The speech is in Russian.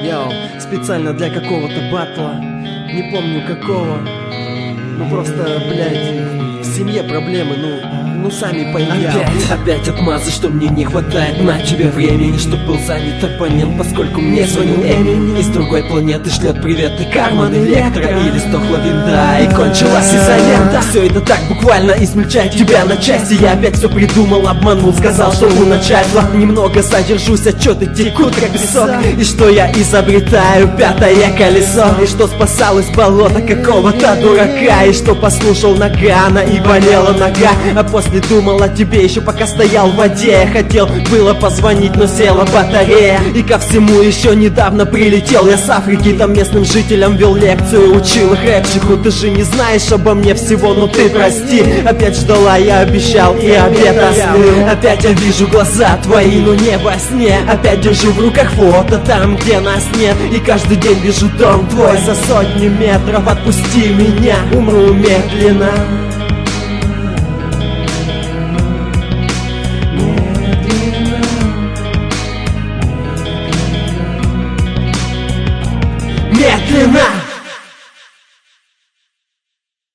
Йоу, специально для какого-то батла, не помню какого. Ну просто, блядь, в семье проблемы, ну сами поймете. Опять отмазы, что мне не хватает на тебе времени, чтоб был занят оппонент, поскольку мне звонил Эмини из другой планеты, шлет привет и Карман Электро. Или сдохла винда и кончилась изолента. Все это так буквально измельчает тебя на части. Я опять все придумал, обманул, сказал, что у начальства немного задержусь, отчеты текут как песок. И что я изобретаю пятое колесо, и что спасал из болота какого-то дурака, и что послушал Нагана и болела нога. А после думал о тебе еще пока стоял в воде. Я хотел было позвонить, но села батарея. И ко всему еще недавно прилетел я с Африки, там местным жителям вел лекцию, учил их рэпчику. Ты же не знаешь обо мне всего, но ты прости. Опять ждала, я обещал, и обед остыл. Опять я вижу глаза твои, но не во сне. Опять держу в руках фото там, где нас нет. И каждый день вижу дом твой за сотни метров. Отпусти меня, умру медленно. Медленно!